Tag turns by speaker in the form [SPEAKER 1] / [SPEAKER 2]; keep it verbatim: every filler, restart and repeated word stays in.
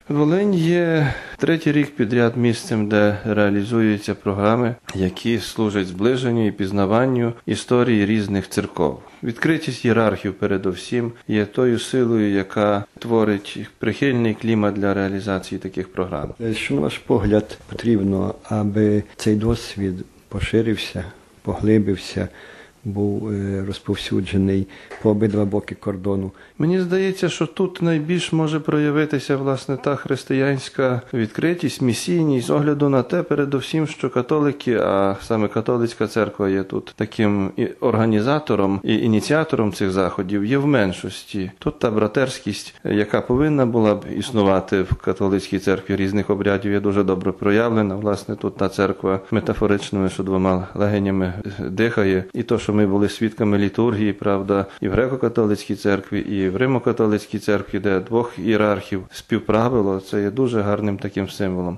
[SPEAKER 1] Волинь є третій рік підряд місцем, де реалізуються програми, які служать зближенню і пізнаванню історії різних церков. Відкритість ієрархів, передовсім, є тою силою, яка творить прихильний клімат для реалізації таких програм.
[SPEAKER 2] Що, на ваш погляд, потрібно, аби цей досвід поширився, поглибився, був розповсюджений по обидва боки кордону?
[SPEAKER 1] Мені здається, що тут найбільш може проявитися, власне, та християнська відкритість, місійність з огляду на те, передовсім, що католики, а саме католицька церква є тут таким і організатором і ініціатором цих заходів, є в меншості. Тут та братерськість, яка повинна була б існувати в католицькій церкві різних обрядів, є дуже добре проявлена. Власне, тут та церква метафоричними, що двома легенями дихає. І то, що ми були свідками літургії, правда, і в греко-католицькій церкві, і в римо-католицькій церкві, де двох ієрархів співправило, це є дуже гарним таким символом.